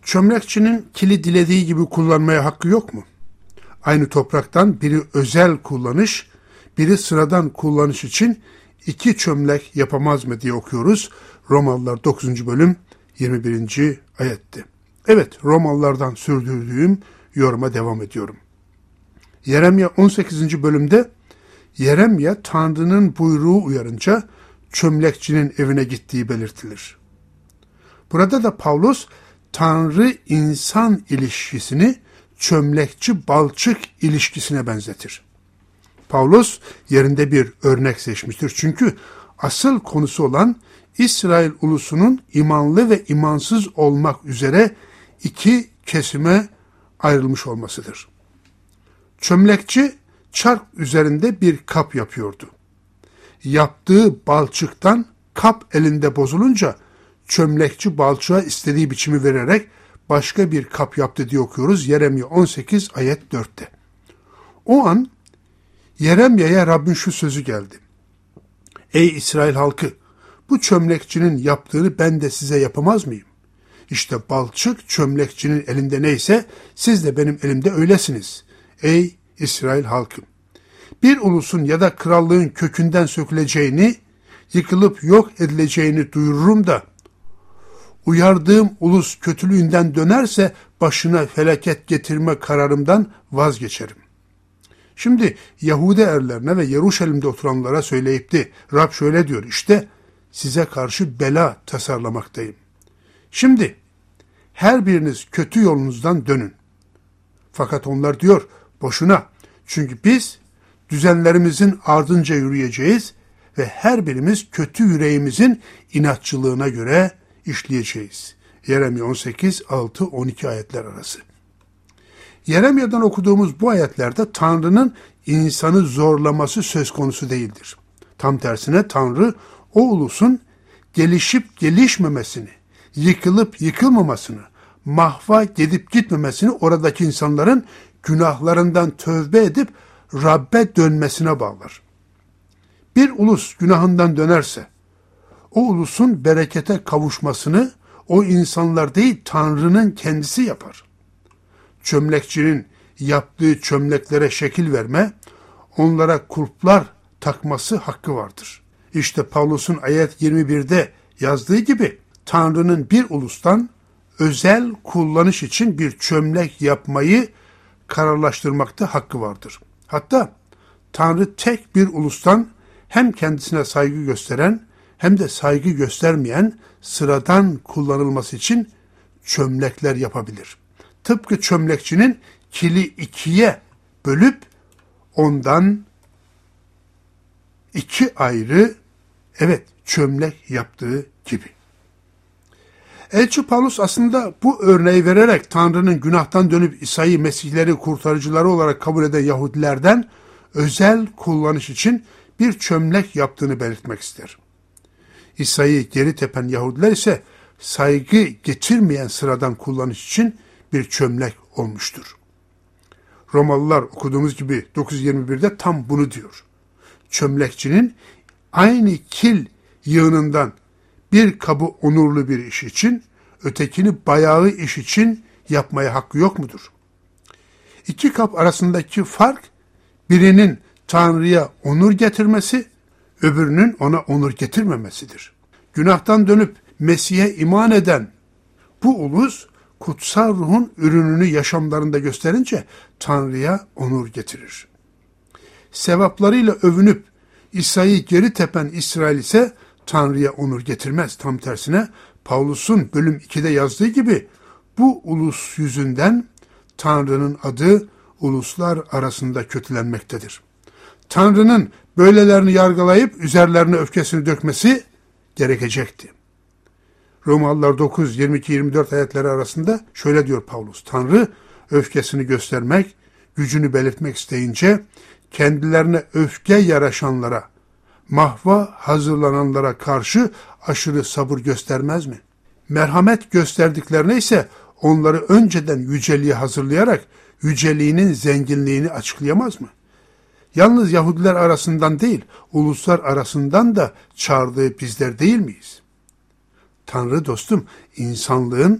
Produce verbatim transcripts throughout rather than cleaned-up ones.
Çömlekçinin kili dilediği gibi kullanmaya hakkı yok mu? Aynı topraktan biri özel kullanış, biri sıradan kullanış için iki çömlek yapamaz mı diye okuyoruz. Romalılar dokuzuncu bölüm yirmi birinci ayette. Evet, Romalılardan sürdürdüğüm yoruma devam ediyorum. Yeremya on sekizinci bölümde Yeremya Tanrı'nın buyruğu uyarınca çömlekçinin evine gittiği belirtilir. Burada da Pavlus Tanrı-insan ilişkisini çömlekçi-balçık ilişkisine benzetir. Pavlus yerinde bir örnek seçmiştir. Çünkü asıl konusu olan İsrail ulusunun imanlı ve imansız olmak üzere iki kesime ayrılmış olmasıdır. Çömlekçi çark üzerinde bir kap yapıyordu. Yaptığı balçıktan kap elinde bozulunca çömlekçi balçığa istediği biçimi vererek başka bir kap yaptı diye okuyoruz Yeremya on sekiz ayet dörtte. O an Yeremya'ya Rabbin şu sözü geldi. Ey İsrail halkı, bu çömlekçinin yaptığını ben de size yapamaz mıyım? İşte balçık çömlekçinin elinde neyse siz de benim elimde öylesiniz. Ey İsrail halkı, bir ulusun ya da krallığın kökünden söküleceğini, yıkılıp yok edileceğini duyururum da, uyardığım ulus kötülüğünden dönerse başına felaket getirme kararımdan vazgeçerim. Şimdi Yahudi erlerine ve Yeruşalim'de oturanlara söyleyip de Rab şöyle diyor, işte size karşı bela tasarlamaktayım. Şimdi her biriniz kötü yolunuzdan dönün. Fakat onlar diyor boşuna, çünkü biz düzenlerimizin ardınca yürüyeceğiz ve her birimiz kötü yüreğimizin inatçılığına göre işleyeceğiz. Yeremya on sekiz altı on iki ayetler arası. Yeremya'dan okuduğumuz bu ayetlerde Tanrı'nın insanı zorlaması söz konusu değildir. Tam tersine Tanrı o ulusun gelişip gelişmemesini, yıkılıp yıkılmamasını, mahva gidip gitmemesini oradaki insanların günahlarından tövbe edip Rabbe dönmesine bağlar. Bir ulus günahından dönerse, o ulusun berekete kavuşmasını o insanlar değil Tanrı'nın kendisi yapar. Çömlekçinin yaptığı çömleklere şekil verme, onlara kulplar takması hakkı vardır. İşte Pavlus'un ayet yirmi birde yazdığı gibi Tanrı'nın bir ulustan özel kullanış için bir çömlek yapmayı kararlaştırmakta hakkı vardır. Hatta Tanrı tek bir ulustan hem kendisine saygı gösteren hem de saygı göstermeyen sıradan kullanılması için çömlekler yapabilir. Tıpkı çömlekçinin kili ikiye bölüp ondan iki ayrı evet çömlek yaptığı gibi. Elçi Pavlus aslında bu örneği vererek Tanrı'nın günahtan dönüp İsa'yı Mesihleri kurtarıcıları olarak kabul eden Yahudilerden özel kullanış için bir çömlek yaptığını belirtmek ister. İsa'yı geri tepen Yahudiler ise saygı getirmeyen sıradan kullanış için bir çömlek olmuştur. Romalılar okuduğumuz gibi dokuz yirmi birde tam bunu diyor. Çömlekçinin aynı kil yığınından bir kabı onurlu bir iş için, ötekini bayağı iş için yapmaya hakkı yok mudur? İki kap arasındaki fark, birinin Tanrı'ya onur getirmesi, öbürünün ona onur getirmemesidir. Günahtan dönüp Mesih'e iman eden bu ulus, kutsal ruhun ürününü yaşamlarında gösterince Tanrı'ya onur getirir. Sevaplarıyla övünüp İsa'yı geri tepen İsrail ise Tanrı'ya onur getirmez. Tam tersine Pavlus'un bölüm ikide yazdığı gibi bu ulus yüzünden Tanrı'nın adı uluslar arasında kötülenmektedir. Tanrı'nın böylelerini yargılayıp üzerlerine öfkesini dökmesi gerekecekti. Romalılar dokuz yirmi iki yirmi dört ayetleri arasında şöyle diyor Pavlus. Tanrı öfkesini göstermek, gücünü belirtmek isteyince kendilerine öfke yaraşanlara, mahva hazırlananlara karşı aşırı sabır göstermez mi? Merhamet gösterdiklerine ise onları önceden yüceliğe hazırlayarak yüceliğinin zenginliğini açıklayamaz mı? Yalnız Yahudiler arasından değil, uluslar arasından da çağırdığı bizler değil miyiz? Tanrı dostum, insanlığın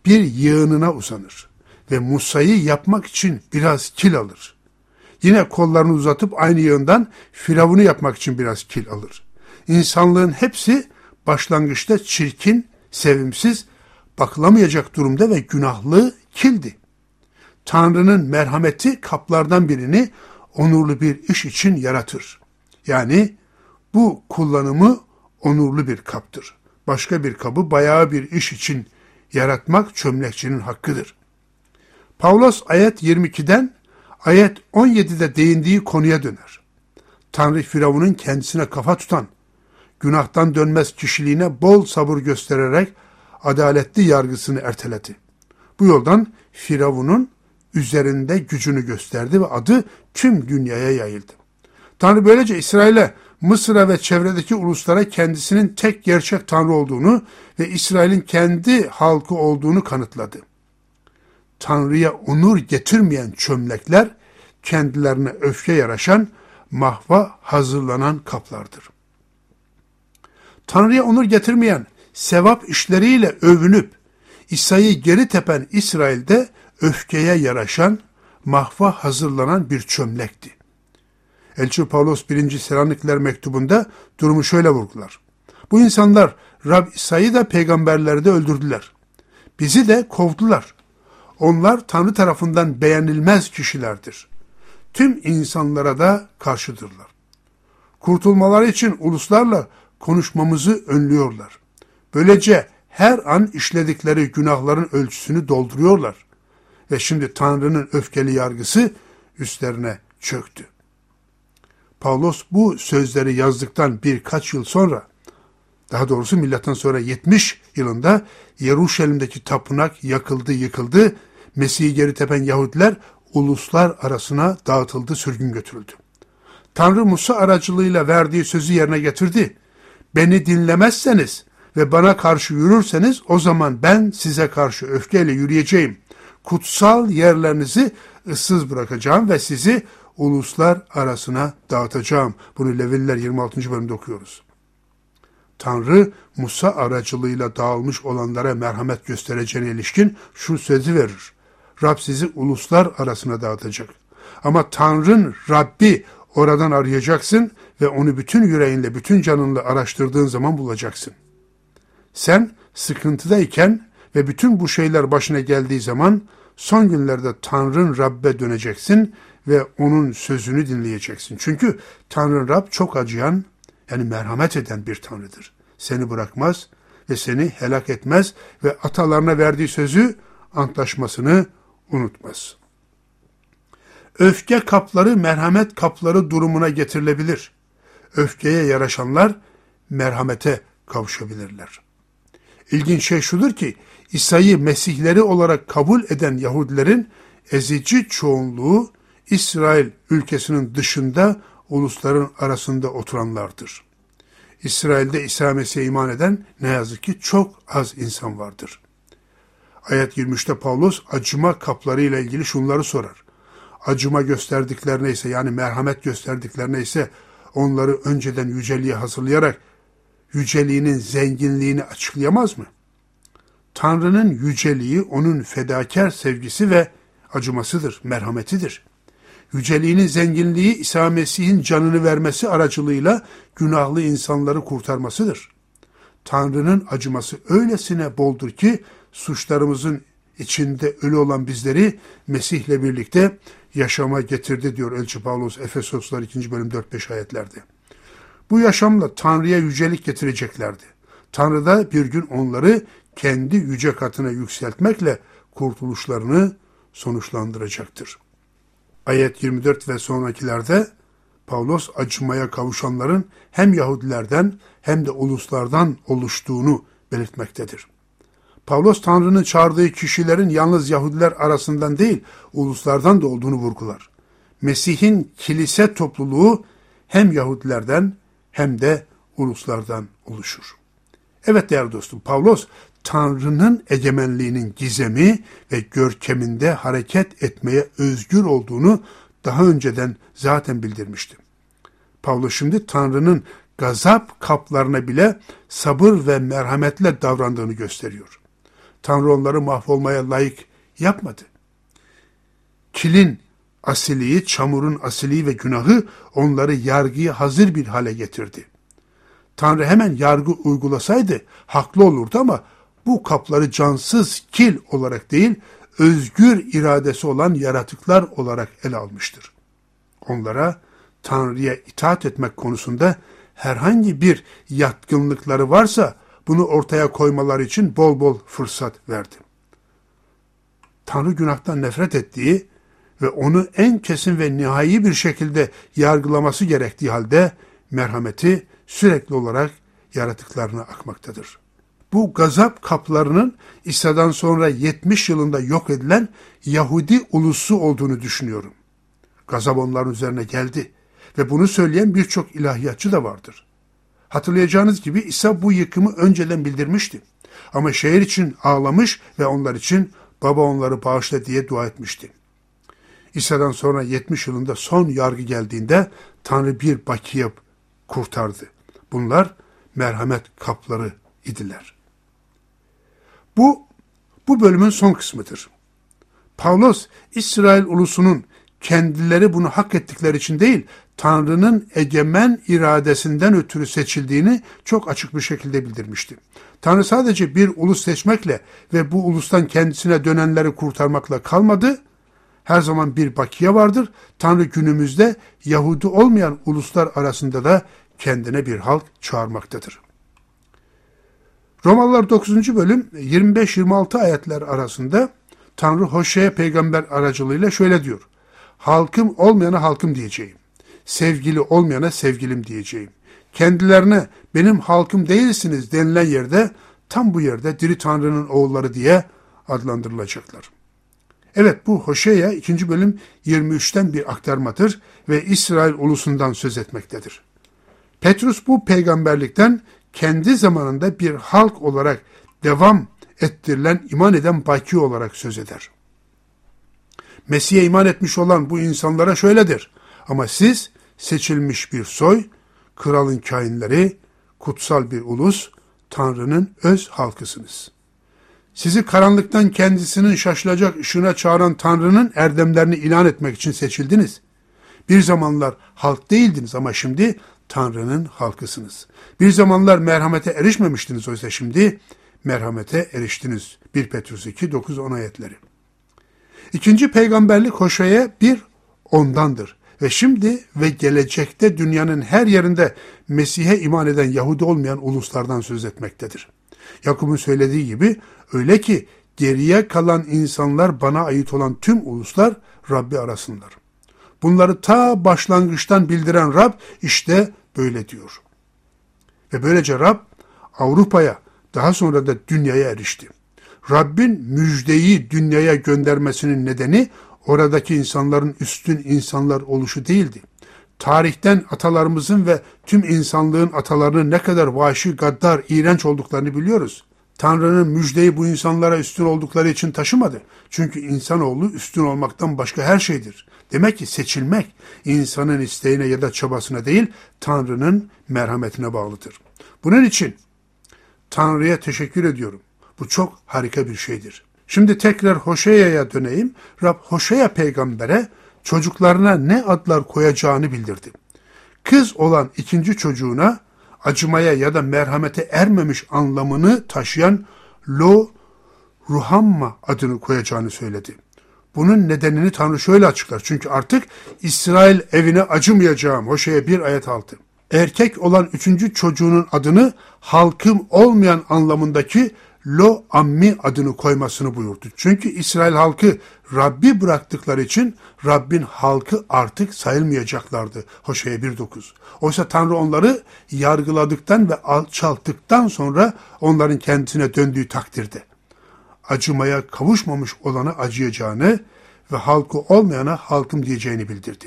bir yığınına uzanır ve Musa'yı yapmak için biraz kil alır. Yine kollarını uzatıp aynı yığından Firavun'u yapmak için biraz kil alır. İnsanlığın hepsi başlangıçta çirkin, sevimsiz, bakılamayacak durumda ve günahlı kildi. Tanrı'nın merhameti kaplardan birini onurlu bir iş için yaratır. Yani bu kullanımı onurlu bir kaptır. Başka bir kabı bayağı bir iş için yaratmak çömlekçinin hakkıdır. Pavlos ayet yirmi ikiden ayet on yedide değindiği konuya döner. Tanrı Firavun'un kendisine kafa tutan, günahtan dönmez kişiliğine bol sabır göstererek adaletli yargısını erteledi. Bu yoldan Firavun'un üzerinde gücünü gösterdi ve adı tüm dünyaya yayıldı. Tanrı böylece İsrail'e, Mısır'a ve çevredeki uluslara kendisinin tek gerçek Tanrı olduğunu ve İsrail'in kendi halkı olduğunu kanıtladı. Tanrı'ya onur getirmeyen çömlekler, kendilerine öfke yaraşan, mahva hazırlanan kaplardır. Tanrı'ya onur getirmeyen, sevap işleriyle övünüp, İsa'yı geri tepen İsrail'de öfkeye yaraşan, mahva hazırlanan bir çömlekti. Elçi Pavlos birinci Selanikliler mektubunda durumu şöyle vurgular. Bu insanlar Rab İsa'yı da peygamberleri de öldürdüler. Bizi de kovdular. Onlar Tanrı tarafından beğenilmez kişilerdir. Tüm insanlara da karşıdırlar. Kurtulmaları için uluslarla konuşmamızı önlüyorlar. Böylece her an işledikleri günahların ölçüsünü dolduruyorlar. Ve şimdi Tanrı'nın öfkeli yargısı üstlerine çöktü. Pavlos bu sözleri yazdıktan birkaç yıl sonra, daha doğrusu milattan sonra yetmiş yılında Yeruşalim'deki tapınak yakıldı, yıkıldı. Mesih'i geri tepen Yahudiler uluslar arasına dağıtıldı, sürgün götürüldü. Tanrı Musa aracılığıyla verdiği sözü yerine getirdi. Beni dinlemezseniz ve bana karşı yürürseniz o zaman ben size karşı öfkeyle yürüyeceğim. Kutsal yerlerinizi ıssız bırakacağım ve sizi uluslar arasına dağıtacağım. Bunu Levililer yirmi altıncı bölümde okuyoruz. Tanrı Musa aracılığıyla dağılmış olanlara merhamet göstereceğine ilişkin şu sözü verir. Rab sizi uluslar arasına dağıtacak. Ama Tanrı'nın Rabbi oradan arayacaksın ve onu bütün yüreğinle, bütün canınla araştırdığın zaman bulacaksın. Sen sıkıntıdayken ve bütün bu şeyler başına geldiği zaman son günlerde Tanrı'nın Rab'be döneceksin ve onun sözünü dinleyeceksin. Çünkü Tanrı Rab çok acıyan, yani merhamet eden bir Tanrı'dır. Seni bırakmaz ve seni helak etmez ve atalarına verdiği sözü, antlaşmasını unutmaz. Öfke kapları merhamet kapları durumuna getirilebilir. Öfkeye yaraşanlar merhamete kavuşabilirler. İlginç şey şudur ki, İsa'yı Mesihleri olarak kabul eden Yahudilerin ezici çoğunluğu İsrail ülkesinin dışında ulusların arasında oturanlardır. İsrail'de İsa Mesih'e iman eden ne yazık ki çok az insan vardır. Ayet yirmi üçte Pavlos acıma kaplarıyla ilgili şunları sorar. Acıma gösterdiklerine ise, yani merhamet gösterdiklerine ise onları önceden yüceliğe hazırlayarak yüceliğinin zenginliğini açıklayamaz mı? Tanrı'nın yüceliği onun fedakar sevgisi ve acımasıdır, merhametidir. Yüceliğinin zenginliği İsa Mesih'in canını vermesi aracılığıyla günahlı insanları kurtarmasıdır. Tanrı'nın acıması öylesine boldur ki suçlarımızın içinde ölü olan bizleri Mesih'le birlikte yaşama getirdi diyor Elçi Pavlos Efesoslar ikinci bölüm dört beş ayetlerde. Bu yaşamla Tanrı'ya yücelik getireceklerdi. Tanrı da bir gün onları kendi yüce katına yükseltmekle kurtuluşlarını sonuçlandıracaktır. Ayet yirmi dört ve sonrakilerde Pavlos acımaya kavuşanların hem Yahudilerden hem de uluslardan oluştuğunu belirtmektedir. Pavlos Tanrı'nın çağırdığı kişilerin yalnız Yahudiler arasından değil, uluslardan da olduğunu vurgular. Mesih'in kilise topluluğu hem Yahudilerden hem de uluslardan oluşur. Evet değerli dostum, Pavlos Tanrı'nın egemenliğinin gizemi ve görkeminde hareket etmeye özgür olduğunu daha önceden zaten bildirmişti. Pavlos şimdi Tanrı'nın gazap kaplarına bile sabır ve merhametle davrandığını gösteriyor. Tanrı onları mahvolmaya layık yapmadı. Kilin asiliği, çamurun asiliği ve günahı onları yargıya hazır bir hale getirdi. Tanrı hemen yargı uygulasaydı haklı olurdu ama bu kapları cansız kil olarak değil, özgür iradesi olan yaratıklar olarak ele almıştır. Onlara Tanrı'ya itaat etmek konusunda herhangi bir yatkınlıkları varsa bunu ortaya koymaları için bol bol fırsat verdi. Tanrı günahtan nefret ettiği ve onu en kesin ve nihai bir şekilde yargılaması gerektiği halde merhameti sürekli olarak yaratıklarına akmaktadır. Bu gazap kaplarının İsa'dan sonra yetmiş yılında yok edilen Yahudi ulusu olduğunu düşünüyorum. Gazap onların üzerine geldi ve bunu söyleyen birçok ilahiyatçı da vardır. Hatırlayacağınız gibi İsa bu yıkımı önceden bildirmişti. Ama şehir için ağlamış ve onlar için baba onları bağışla diye dua etmişti. İsa'dan sonra yetmiş yılında son yargı geldiğinde Tanrı bir bakiye kurtardı. Bunlar merhamet kapları idiler. Bu, bu bölümün son kısmıdır. Pavlos, İsrail ulusunun kendileri bunu hak ettikleri için değil, Tanrı'nın egemen iradesinden ötürü seçildiğini çok açık bir şekilde bildirmişti. Tanrı sadece bir ulus seçmekle ve bu ulustan kendisine dönenleri kurtarmakla kalmadı. Her zaman bir bakiye vardır. Tanrı günümüzde Yahudi olmayan uluslar arasında da kendine bir halk çağırmaktadır. Romalılar dokuzuncu bölüm yirmi beş yirmi altı ayetler arasında Tanrı Hoşea peygamber aracılığıyla şöyle diyor. Halkım olmayana halkım diyeceğim. Sevgili olmayana sevgilim diyeceğim. Kendilerine benim halkım değilsiniz denilen yerde tam bu yerde diri Tanrı'nın oğulları diye adlandırılacaklar. Evet, bu Hoşea ikinci bölüm yirmi üçten bir aktarmadır ve İsrail ulusundan söz etmektedir. Petrus bu peygamberlikten kendi zamanında bir halk olarak devam ettirilen, iman eden baki olarak söz eder. Mesih'e iman etmiş olan bu insanlara şöyledir. Ama siz seçilmiş bir soy, kralın kainleri, kutsal bir ulus, Tanrı'nın öz halkısınız. Sizi karanlıktan kendisinin şaşılacak ışığına çağıran Tanrı'nın erdemlerini ilan etmek için seçildiniz. Bir zamanlar halk değildiniz ama şimdi Tanrı'nın halkısınız. Bir zamanlar merhamete erişmemiştiniz oysa şimdi merhamete eriştiniz. bir Petrus iki dokuz on ayetleri. İkinci peygamberlik Hoşea'ya bir ondandır. Ve şimdi ve gelecekte dünyanın her yerinde Mesih'e iman eden Yahudi olmayan uluslardan söz etmektedir. Yakup'un söylediği gibi öyle ki geriye kalan insanlar bana ait olan tüm uluslar Rabbi arasınlar. Bunları ta başlangıçtan bildiren Rab işte böyle diyor. Ve böylece Rab Avrupa'ya daha sonra da dünyaya erişti. Rabbin müjdeyi dünyaya göndermesinin nedeni oradaki insanların üstün insanlar oluşu değildi. Tarihten atalarımızın ve tüm insanlığın atalarının ne kadar vahşi, gaddar, iğrenç olduklarını biliyoruz. Tanrı'nın müjdeyi bu insanlara üstün oldukları için taşımadı. Çünkü insanoğlu üstün olmaktan başka her şeydir. Demek ki seçilmek insanın isteğine ya da çabasına değil, Tanrı'nın merhametine bağlıdır. Bunun için Tanrı'ya teşekkür ediyorum. Bu çok harika bir şeydir. Şimdi tekrar Hoşea'ya döneyim. Rab Hoşea peygambere çocuklarına ne adlar koyacağını bildirdi. Kız olan ikinci çocuğuna acımaya ya da merhamete ermemiş anlamını taşıyan Lo Ruhamma adını koyacağını söyledi. Bunun nedenini Tanrı şöyle açıklar. Çünkü artık İsrail evine acımayacağım. Hoşea bir ayet altı. Erkek olan üçüncü çocuğunun adını halkım olmayan anlamındaki Lo Ammi adını koymasını buyurdu. Çünkü İsrail halkı Rabbi bıraktıkları için Rabbin halkı artık sayılmayacaklardı. Hoşea bir dokuz. Oysa Tanrı onları yargıladıktan ve alçalttıktan sonra onların kendisine döndüğü takdirde acımaya kavuşmamış olana acıyacağını ve halkı olmayana halkım diyeceğini bildirdi.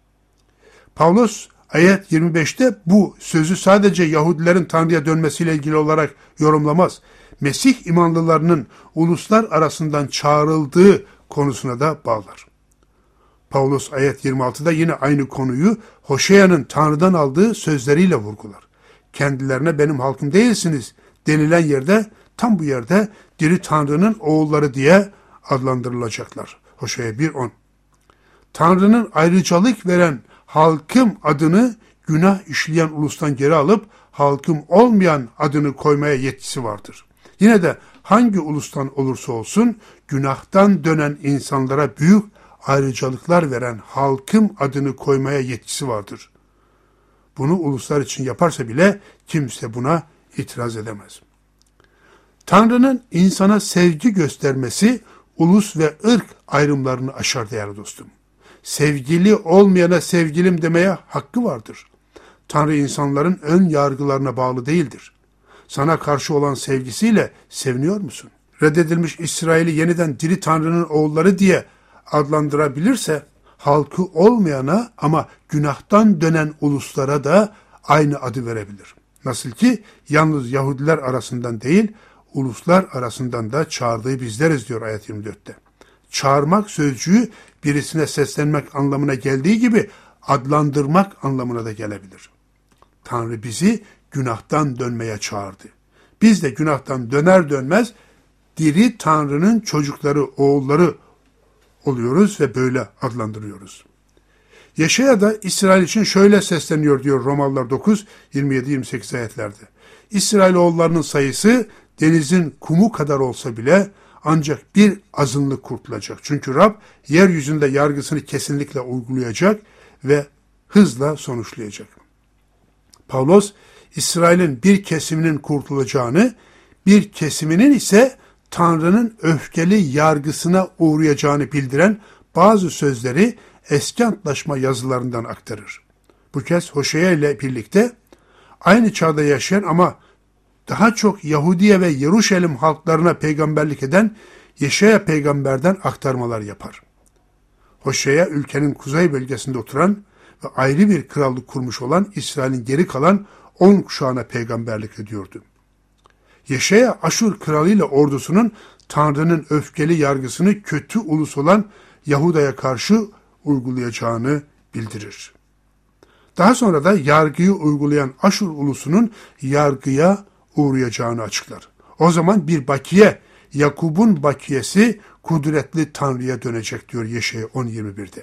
Pavlos ayet yirmi beşte bu sözü sadece Yahudilerin Tanrı'ya dönmesiyle ilgili olarak yorumlamaz. Mesih imanlılarının uluslar arasından çağrıldığı konusuna da bağlar. Pavlos ayet yirmi altıda yine aynı konuyu Hoşea'nın Tanrı'dan aldığı sözleriyle vurgular. Kendilerine benim halkım değilsiniz denilen yerde tam bu yerde diri Tanrı'nın oğulları diye adlandırılacaklar. Hoşea bir on. Tanrı'nın ayrıcalık veren halkım adını günah işleyen ulustan geri alıp halkım olmayan adını koymaya yetkisi vardır. Yine de hangi ulustan olursa olsun günahtan dönen insanlara büyük ayrıcalıklar veren halkım adını koymaya yetkisi vardır. Bunu uluslar için yaparsa bile kimse buna itiraz edemez. Tanrı'nın insana sevgi göstermesi ulus ve ırk ayrımlarını aşar değerli dostum. Sevgili olmayana sevgilim demeye hakkı vardır. Tanrı insanların ön yargılarına bağlı değildir. Sana karşı olan sevgisiyle seviniyor musun? Reddedilmiş İsrail'i yeniden diri Tanrı'nın oğulları diye adlandırabilirse, halkı olmayana ama günahtan dönen uluslara da aynı adı verebilir. Nasıl ki yalnız Yahudiler arasından değil, uluslar arasından da çağırdığı bizleriz diyor ayet yirmi dörtte. Çağırmak sözcüğü birisine seslenmek anlamına geldiği gibi adlandırmak anlamına da gelebilir. Tanrı bizi günahtan dönmeye çağırdı. Biz de günahtan döner dönmez diri Tanrı'nın çocukları, oğulları oluyoruz ve böyle adlandırıyoruz. Yeşaya da İsrail için şöyle sesleniyor diyor Romalılar dokuz yirmi yedi yirmi sekiz ayetlerde. İsrailoğullarının sayısı denizin kumu kadar olsa bile ancak bir azınlık kurtulacak. Çünkü Rab yeryüzünde yargısını kesinlikle uygulayacak ve hızla sonuçlayacak. Pavlos, İsrail'in bir kesiminin kurtulacağını, bir kesiminin ise Tanrı'nın öfkeli yargısına uğrayacağını bildiren bazı sözleri Eski Antlaşma yazılarından aktarır. Bu kez Hoşea ile birlikte aynı çağda yaşayan ama daha çok Yahudiye ve Yeruşalim halklarına peygamberlik eden Yeşaya peygamberden aktarmalar yapar. Hoşea ülkenin kuzey bölgesinde oturan ve ayrı bir krallık kurmuş olan İsrail'in geri kalan on kuşağına peygamberlik ediyordu. Yeşaya Aşur kralıyla ordusunun Tanrı'nın öfkeli yargısını kötü ulus olan Yahuda'ya karşı uygulayacağını bildirir. Daha sonra da yargıyı uygulayan Aşur ulusunun yargıya uğrayacağını açıklar. O zaman bir bakiye, Yakub'un bakiyesi kudretli Tanrı'ya dönecek diyor Yeşaya on yirmi birde.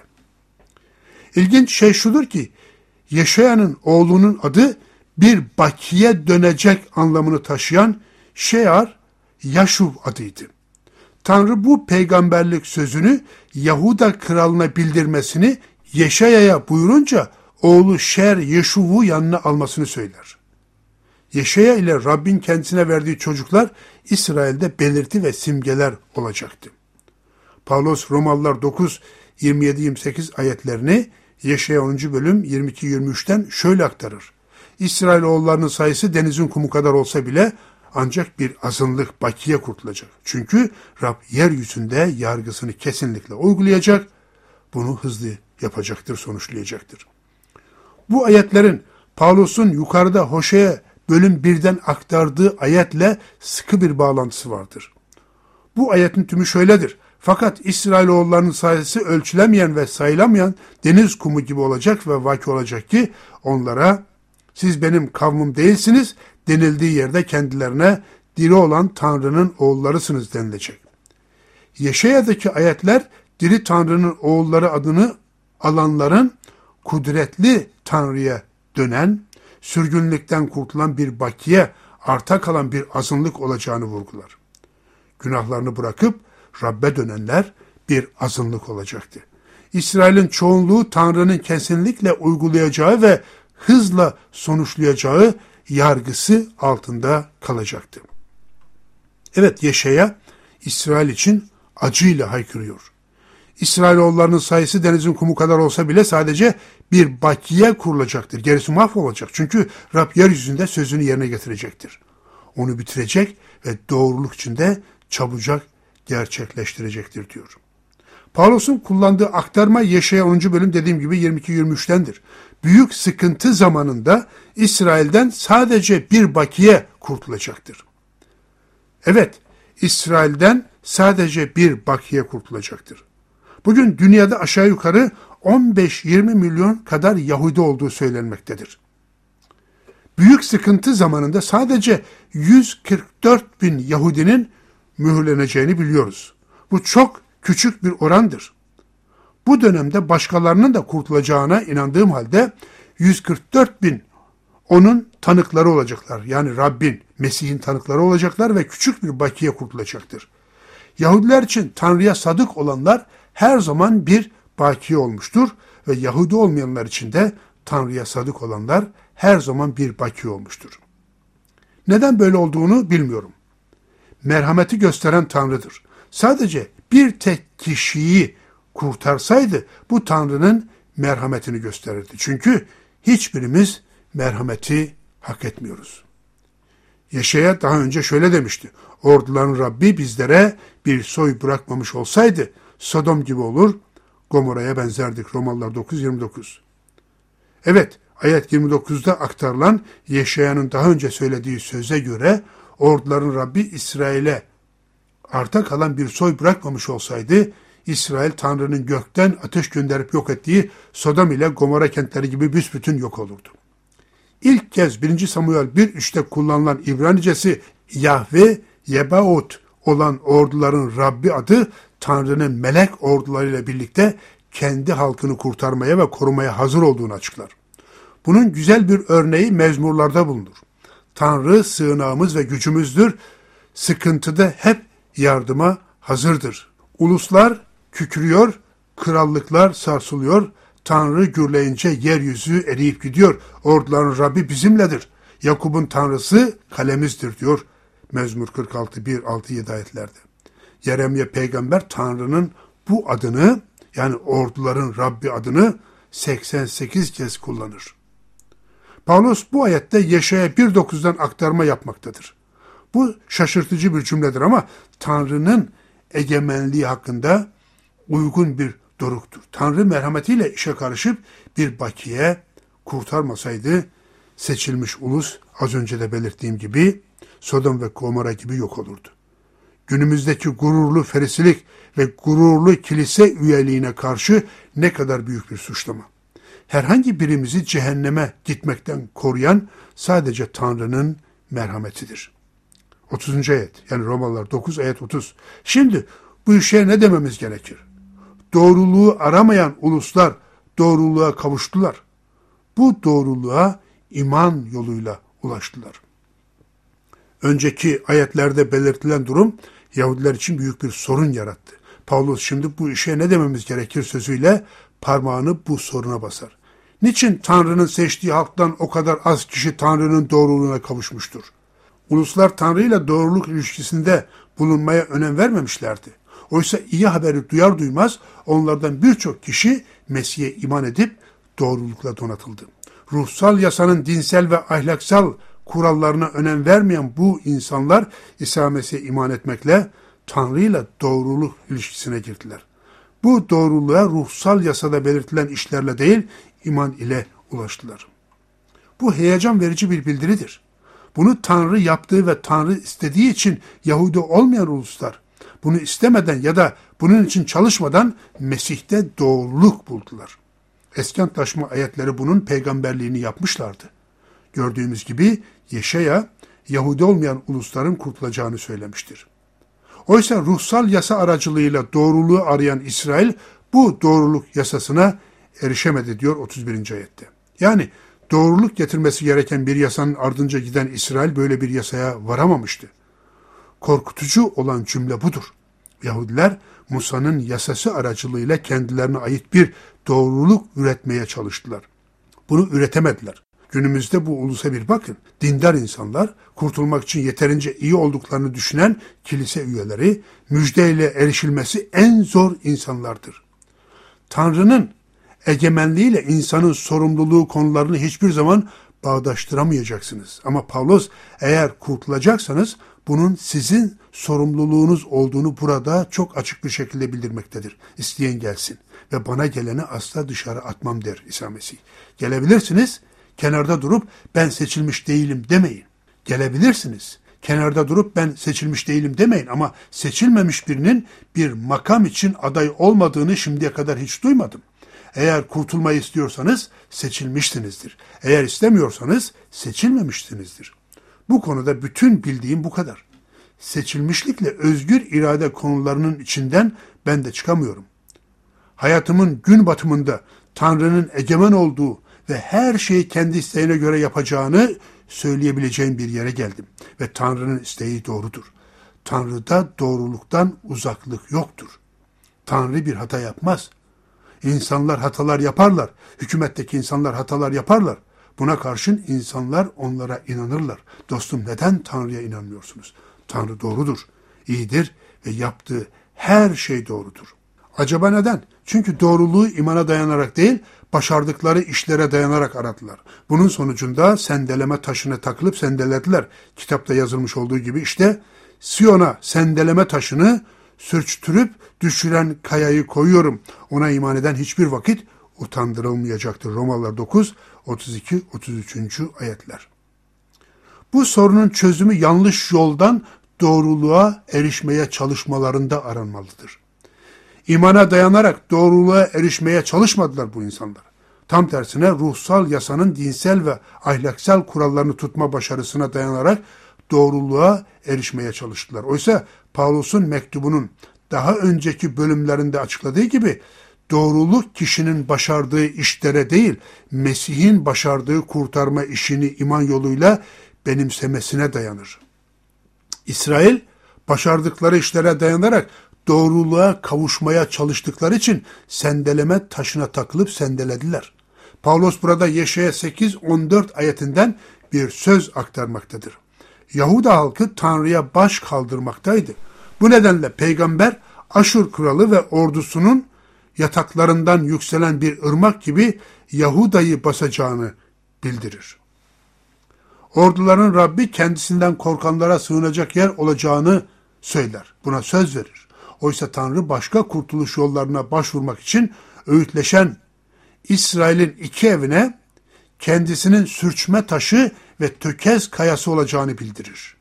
İlginç şey şudur ki Yeşaya'nın oğlunun adı bir bakiye dönecek anlamını taşıyan Şeyar Yaşuv adıydı. Tanrı bu peygamberlik sözünü Yahuda kralına bildirmesini Yeşaya'ya buyurunca oğlu Şer Yeşuv'u yanına almasını söyler. Yeşaya ile Rabbin kendisine verdiği çocuklar İsrail'de belirti ve simgeler olacaktı. Pavlos Romalılar dokuz yirmi yedi yirmi sekiz ayetlerini Yeşaya onuncu bölüm yirmi iki yirmi üçten şöyle aktarır. İsrailoğullarının sayısı denizin kumu kadar olsa bile ancak bir azınlık bakiye kurtulacak. Çünkü Rab yeryüzünde yargısını kesinlikle uygulayacak, bunu hızlı yapacaktır, sonuçlayacaktır. Bu ayetlerin Pavlos'un yukarıda Hoşea bölüm birden aktardığı ayetle sıkı bir bağlantısı vardır. Bu ayetin tümü şöyledir. Fakat İsrailoğullarının sayısı ölçülemeyen ve sayılamayan deniz kumu gibi olacak ve vaki olacak ki onlara siz benim kavmim değilsiniz denildiği yerde kendilerine diri olan Tanrı'nın oğullarısınız denilecek. Yeşaya'daki ayetler diri Tanrı'nın oğulları adını alanların kudretli Tanrı'ya dönen, sürgünlükten kurtulan bir bakiye, arta kalan bir azınlık olacağını vurgular. Günahlarını bırakıp Rabbe dönenler bir azınlık olacaktı. İsrail'in çoğunluğu Tanrı'nın kesinlikle uygulayacağı ve hızla sonuçlayacağı yargısı altında kalacaktı. Evet, Yeşaya İsrail için acıyla haykırıyor. İsrailoğullarının sayısı denizin kumu kadar olsa bile sadece bir bakiye kurulacaktır. Gerisi mahvolacak. Çünkü Rab yeryüzünde sözünü yerine getirecektir. Onu bitirecek ve doğruluk içinde çabucak gerçekleştirecektir diyor. Pavlos'un kullandığı aktarma Yeşaya onuncu bölüm dediğim gibi yirmi iki yirmi üçtendir. Büyük sıkıntı zamanında İsrail'den sadece bir bakiye kurtulacaktır. Evet, İsrail'den sadece bir bakiye kurtulacaktır. Bugün dünyada aşağı yukarı on beş yirmi milyon kadar Yahudi olduğu söylenmektedir. Büyük sıkıntı zamanında sadece yüz kırk dört bin Yahudinin mühürleneceğini biliyoruz. Bu çok küçük bir orandır. Bu dönemde başkalarının da kurtulacağına inandığım halde yüz kırk dört bin onun tanıkları olacaklar. Yani Rabbin, Mesih'in tanıkları olacaklar ve küçük bir bakiye kurtulacaktır. Yahudiler için Tanrı'ya sadık olanlar her zaman bir bakiye olmuştur ve Yahudi olmayanlar için de Tanrı'ya sadık olanlar her zaman bir bakiye olmuştur. Neden böyle olduğunu bilmiyorum. Merhameti gösteren Tanrı'dır. Sadece bir tek kişiyi kurtarsaydı bu Tanrı'nın merhametini gösterirdi. Çünkü hiçbirimiz merhameti hak etmiyoruz. Yeşaya daha önce şöyle demişti. Orduların Rabbi bizlere bir soy bırakmamış olsaydı Sodom gibi olur, Gomorra'ya benzerdik. Romalılar dokuz yirmi dokuz. Evet, ayet yirmi dokuzda aktarılan Yeşaya'nın daha önce söylediği söze göre orduların Rabbi İsrail'e arta kalan bir soy bırakmamış olsaydı İsrail Tanrı'nın gökten ateş gönderip yok ettiği Sodom ile Gomorra kentleri gibi büsbütün yok olurdu. İlk kez birinci Samuel bir üçte kullanılan İbranicesi Yahve Yebaot olan orduların Rabbi adı Tanrı'nın melek ordularıyla birlikte kendi halkını kurtarmaya ve korumaya hazır olduğunu açıklar. Bunun güzel bir örneği mezmurlarda bulunur. Tanrı sığınağımız ve gücümüzdür, sıkıntıda hep yardıma hazırdır. Uluslar kükrüyor, krallıklar sarsılıyor, Tanrı gürleyince yeryüzü eriyip gidiyor. Orduların Rabbi bizimledir. Yakup'un Tanrısı kalemizdir diyor Mezmur kırk altı bir altı yedi ayetlerde. Yeremye peygamber Tanrı'nın bu adını yani orduların Rabbi adını seksen sekiz kez kullanır. Pavlos bu ayette Yeşaya bir dokuzdan aktarma yapmaktadır. Bu şaşırtıcı bir cümledir ama Tanrı'nın egemenliği hakkında uygun bir doruktur. Tanrı merhametiyle işe karışıp bir bakiye kurtarmasaydı seçilmiş ulus az önce de belirttiğim gibi Sodom ve Gomorra gibi yok olurdu. Günümüzdeki gururlu ferisilik ve gururlu kilise üyeliğine karşı ne kadar büyük bir suçlama. Herhangi birimizi cehenneme gitmekten koruyan sadece Tanrı'nın merhametidir. otuzuncu ayet yani Romalılar dokuz ayet otuz. Şimdi bu işe ne dememiz gerekir? Doğruluğu aramayan uluslar doğruluğa kavuştular. Bu doğruluğa iman yoluyla ulaştılar. Önceki ayetlerde belirtilen durum Yahudiler için büyük bir sorun yarattı. Pavlos şimdi bu işe ne dememiz gerekir sözüyle parmağını bu soruna basar. Niçin Tanrı'nın seçtiği halktan o kadar az kişi Tanrı'nın doğruluğuna kavuşmuştur? Uluslar Tanrı ile doğruluk ilişkisinde bulunmaya önem vermemişlerdi. Oysa iyi haberi duyar duymaz onlardan birçok kişi Mesih'e iman edip doğrulukla donatıldı. Ruhsal yasanın dinsel ve ahlaksal kurallarına önem vermeyen bu insanlar İsa Mesih'e iman etmekle Tanrı ile doğruluk ilişkisine girdiler. Bu doğruluğa ruhsal yasada belirtilen işlerle değil, iman ile ulaştılar. Bu heyecan verici bir bildiridir. Bunu Tanrı yaptığı ve Tanrı istediği için Yahudi olmayan uluslar, bunu istemeden ya da bunun için çalışmadan Mesih'te doğruluk buldular. Eski Antlaşma ayetleri bunun peygamberliğini yapmışlardı. Gördüğümüz gibi Yeşaya, Yahudi olmayan ulusların kurtulacağını söylemiştir. Oysa ruhsal yasa aracılığıyla doğruluğu arayan İsrail bu doğruluk yasasına erişemedi diyor otuz birinci ayette. Yani doğruluk getirmesi gereken bir yasanın ardınca giden İsrail böyle bir yasaya varamamıştı. Korkutucu olan cümle budur. Yahudiler Musa'nın yasası aracılığıyla kendilerine ait bir doğruluk üretmeye çalıştılar. Bunu üretemediler. Günümüzde bu ulusa bir bakın. Dindar insanlar, kurtulmak için yeterince iyi olduklarını düşünen kilise üyeleri, müjdeyle erişilmesi en zor insanlardır. Tanrı'nın egemenliğiyle insanın sorumluluğu konularını hiçbir zaman bağdaştıramayacaksınız. Ama Pavlos eğer kurtulacaksanız bunun sizin sorumluluğunuz olduğunu burada çok açık bir şekilde bildirmektedir. İsteyen gelsin ve bana geleni asla dışarı atmam der İsa Mesih. Gelebilirsiniz, kenarda durup ben seçilmiş değilim demeyin. Gelebilirsiniz, kenarda durup ben seçilmiş değilim demeyin ama seçilmemiş birinin bir makam için aday olmadığını şimdiye kadar hiç duymadım. Eğer kurtulmayı istiyorsanız seçilmişsinizdir. Eğer istemiyorsanız seçilmemişsinizdir. Bu konuda bütün bildiğim bu kadar. Seçilmişlikle özgür irade konularının içinden ben de çıkamıyorum. Hayatımın gün batımında Tanrı'nın egemen olduğu ve her şeyi kendi isteğine göre yapacağını söyleyebileceğim bir yere geldim. Ve Tanrı'nın isteği doğrudur. Tanrı'da doğruluktan uzaklık yoktur. Tanrı bir hata yapmaz. İnsanlar hatalar yaparlar. Hükümetteki insanlar hatalar yaparlar. Buna karşın insanlar onlara inanırlar. Dostum, neden Tanrı'ya inanmıyorsunuz? Tanrı doğrudur, iyidir ve yaptığı her şey doğrudur. Acaba neden? Çünkü doğruluğu imana dayanarak değil, başardıkları işlere dayanarak aradılar. Bunun sonucunda sendeleme taşını takılıp sendelediler. Kitapta yazılmış olduğu gibi işte Siyon'a sendeleme taşını sürçtürüp düşüren kayayı koyuyorum. Ona iman eden hiçbir vakit utandırılmayacaktır. Romalılar dokuz, otuz iki otuz üç. ayetler. Bu sorunun çözümü yanlış yoldan doğruluğa erişmeye çalışmalarında aranmalıdır. İmana dayanarak doğruluğa erişmeye çalışmadılar bu insanlar. Tam tersine ruhsal yasanın dinsel ve ahlaksal kurallarını tutma başarısına dayanarak doğruluğa erişmeye çalıştılar. Oysa Pavlus'un mektubunun daha önceki bölümlerinde açıkladığı gibi doğruluk kişinin başardığı işlere değil, Mesih'in başardığı kurtarma işini iman yoluyla benimsemesine dayanır. İsrail başardıkları işlere dayanarak doğruluğa kavuşmaya çalıştıkları için sendeleme taşına takılıp sendelediler. Pavlos burada Yeşaya sekiz on dört ayetinden bir söz aktarmaktadır. Yahuda halkı Tanrı'ya baş kaldırmaktaydı. Bu nedenle peygamber Aşur kralı ve ordusunun yataklarından yükselen bir ırmak gibi Yahuda'yı basacağını bildirir. Orduların Rabbi kendisinden korkanlara sığınacak yer olacağını söyler. Buna söz verir. Oysa Tanrı başka kurtuluş yollarına başvurmak için öğütleşen İsrail'in iki evine kendisinin sürçme taşı ve tökez kayası olacağını bildirir.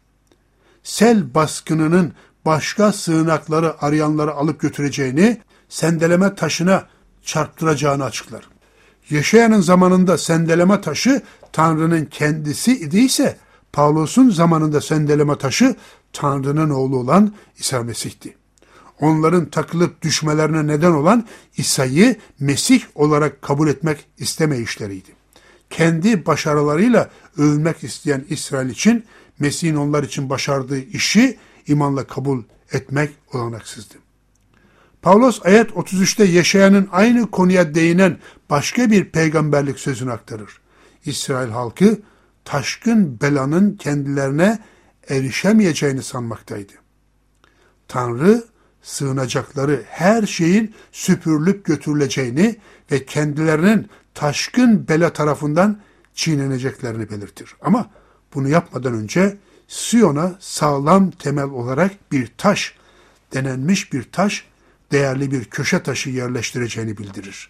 Sel baskınının başka sığınakları arayanları alıp götüreceğini, sendeleme taşına çarptıracağını açıklar. Yeşaya'nın zamanında sendeleme taşı Tanrı'nın kendisi idiyse, Pavlos'un zamanında sendeleme taşı Tanrı'nın oğlu olan İsa Mesih'ti. Onların takılıp düşmelerine neden olan İsa'yı Mesih olarak kabul etmek istemeyişleriydi. Kendi başarılarıyla övülmek isteyen İsrail için Mesih'in onlar için başardığı işi imanla kabul etmek olanaksızdı. Pavlos ayet otuz üçte Yeşaya'nın aynı konuya değinen başka bir peygamberlik sözünü aktarır. İsrail halkı taşkın belanın kendilerine erişemeyeceğini sanmaktaydı. Tanrı sığınacakları her şeyin süpürülüp götürüleceğini ve kendilerinin taşkın bela tarafından çiğneneceklerini belirtir. Ama bunu yapmadan önce Siyon'a sağlam temel olarak bir taş, denenmiş bir taş, değerli bir köşe taşı yerleştireceğini bildirir.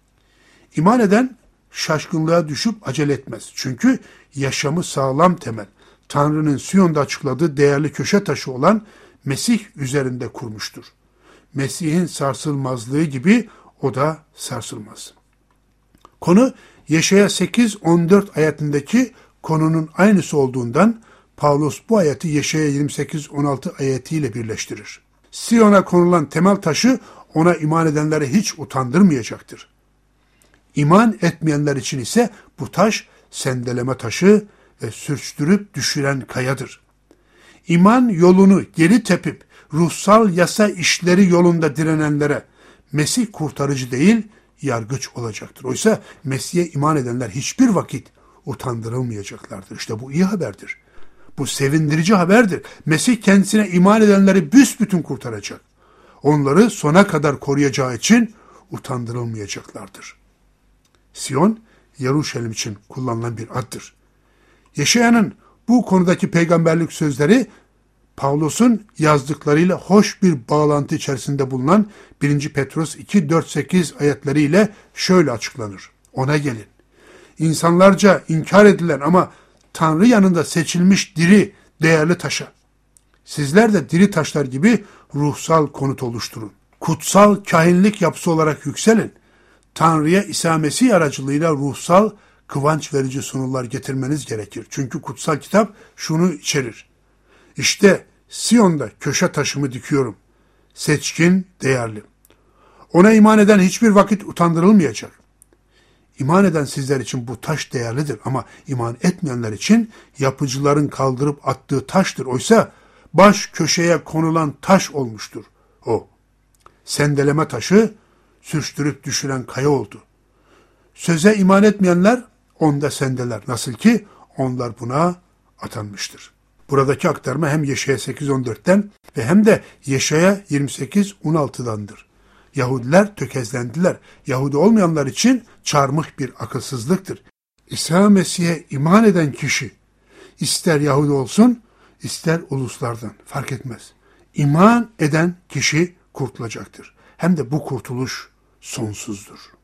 İman eden şaşkınlığa düşüp acele etmez. Çünkü yaşamı sağlam temel, Tanrı'nın Siyon'da açıkladığı değerli köşe taşı olan Mesih üzerinde kurmuştur. Mesih'in sarsılmazlığı gibi o da sarsılmaz. Konu Yeşaya sekiz on dört ayetindeki konunun aynısı olduğundan Pavlos bu ayeti Yeşaya yirmi sekiz on altı ayetiyle birleştirir. Siyon'a konulan temel taşı ona iman edenleri hiç utandırmayacaktır. İman etmeyenler için ise bu taş sendeleme taşı ve sürçtürüp düşüren kayadır. İman yolunu geri tepip ruhsal yasa işleri yolunda direnenlere Mesih kurtarıcı değil, yargıç olacaktır. Oysa Mesih'e iman edenler hiçbir vakit utandırılmayacaklardır. İşte bu iyi haberdir. Bu sevindirici haberdir. Mesih kendisine iman edenleri büsbütün kurtaracak. Onları sona kadar koruyacağı için utandırılmayacaklardır. Siyon, Yeruşalim için kullanılan bir addır. Yeşaya'nın bu konudaki peygamberlik sözleri Pavlos'un yazdıklarıyla hoş bir bağlantı içerisinde bulunan birinci Petrus iki dört sekiz ayetleriyle şöyle açıklanır. Ona gelin. İnsanlarca inkar edilen ama Tanrı yanında seçilmiş diri, değerli taşa. Sizler de diri taşlar gibi ruhsal konut oluşturun. Kutsal kahinlik yapısı olarak yükselin. Tanrı'ya İsa Mesih aracılığıyla ruhsal, kıvanç verici sunular getirmeniz gerekir. Çünkü kutsal kitap şunu içerir. İşte Siyon'da köşe taşımı dikiyorum. Seçkin, değerli. Ona iman eden hiçbir vakit utandırılmayacak. İman eden sizler için bu taş değerlidir ama iman etmeyenler için yapıcıların kaldırıp attığı taştır. Oysa baş köşeye konulan taş olmuştur o. Sendeleme taşı sürçtürüp düşüren kaya oldu. Söze iman etmeyenler onda sendeler. Nasıl ki onlar buna atanmıştır. Buradaki aktarma hem Yeşaya sekiz on dörtten ve hem de Yeşaya yirmi sekiz on altıdandır. Yahudiler tökezlendiler. Yahudi olmayanlar için çarmıh bir akılsızlıktır. İsa Mesih'e iman eden kişi ister Yahudi olsun, ister uluslardan fark etmez. İman eden kişi kurtulacaktır. Hem de bu kurtuluş sonsuzdur.